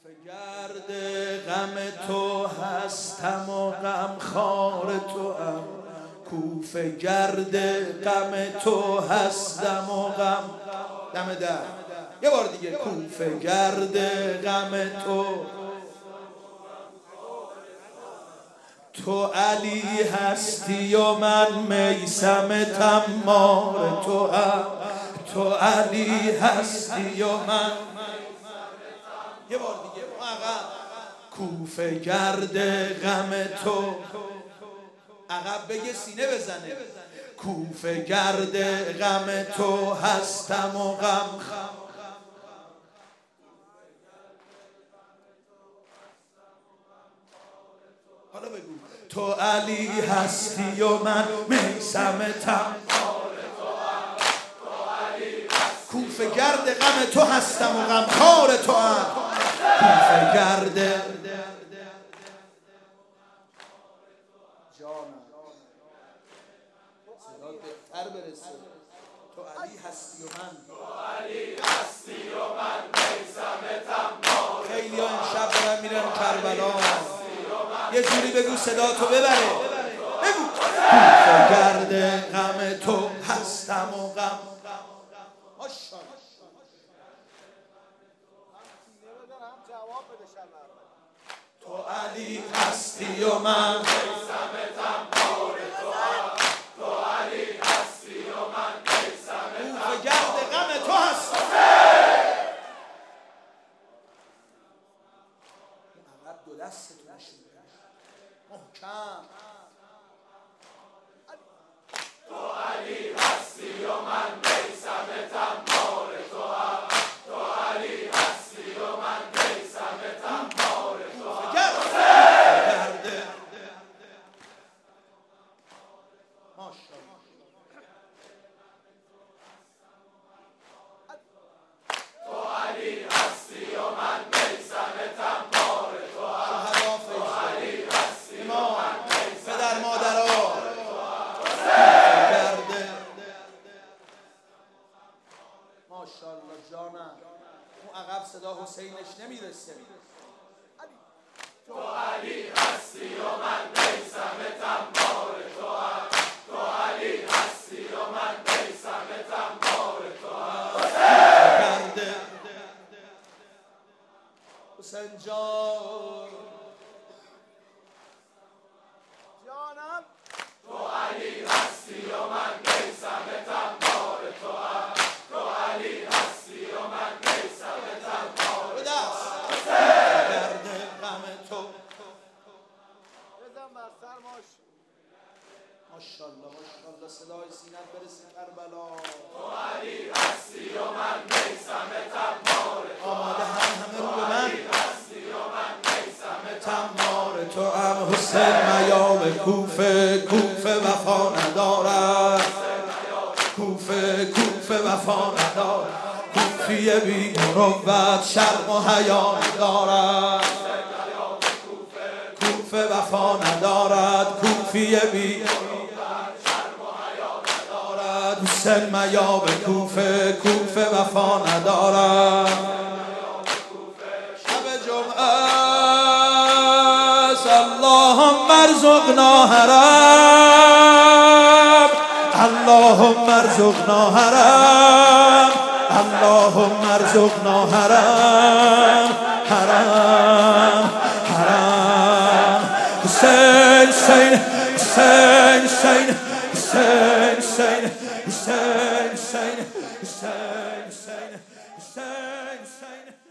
گرد غم تو هستم و غمخوار تو هم، کوفه گرد غم تو هستم و غم دم در یه بار دیگه، کوفه گرد غم تو علی هستی و من میثم تمار تو هم، تو علی هستی و من یه بار دیگه کوفه گرد غم تو، عقب بگه سینه بزنه، کوفه گرد غم تو هستم و غم حالا بگو تو علی هستی و من میثم تمار تو هم، تو علی کوفه گرد غم تو هستم و غمخوار تو هم، کوفه گرد جانم صدا بهتر برسه، تو علی هستی و من، تو علی هستی و من میثم تمار. خیلی ها امشب دارن میرن کربلا، یه جوری بگو صدا تو ببره، بگو کوفه گرد غم تو هستم و غم تو علی هستی و من میثم تمار تو هم، تو علی هستی و من میثم کوفه گرد غم تو هستم. عقب دو دستتون محکم، تو علی هستی و من میثم تمار تو هم، تو علی هستی و من میثم تمار تو هم، گرده ماشاءالله تو علی هستی و من میثم تمار تو هم، تو علی هستی و من پدر مادرها گرده ماشاءالله جانم. اون عقب صدا حسینش نمیرسه، تو علی هستی و من میثم تمار تو هم، تو علی هستی و من میثم تمار تو هم، گرده حسین جان جانم، تو علی هستی و من میثم تمار تو هم، تو علی هستی و من میثم تمار تو هم، گرد غم تو بزن بر سر ماشاءالله ماشاءالله صدای سینت برسه کربلا. تو علی هستی و من میثم تمار تو هم، آماده همه رو به من هستی و من میثم تمار تو هم. حسین میام کوفه، کوفه وفا ندارد، کوفه وفا ندارد، کوفیه بی مروت شرم و حیا ندارد، کوفه وفا ندارد، کوفیه بی حسین میام کوفه، کوفه وفا ندارد. شب جمعه است اللهم ارزقنا حرم، اللهم ارزقنا حرم، اللهم ارزقنا حرم، حرم حرم. حسین حسین حسین حسین حسین حسین حسین حسین حسین حسین حسین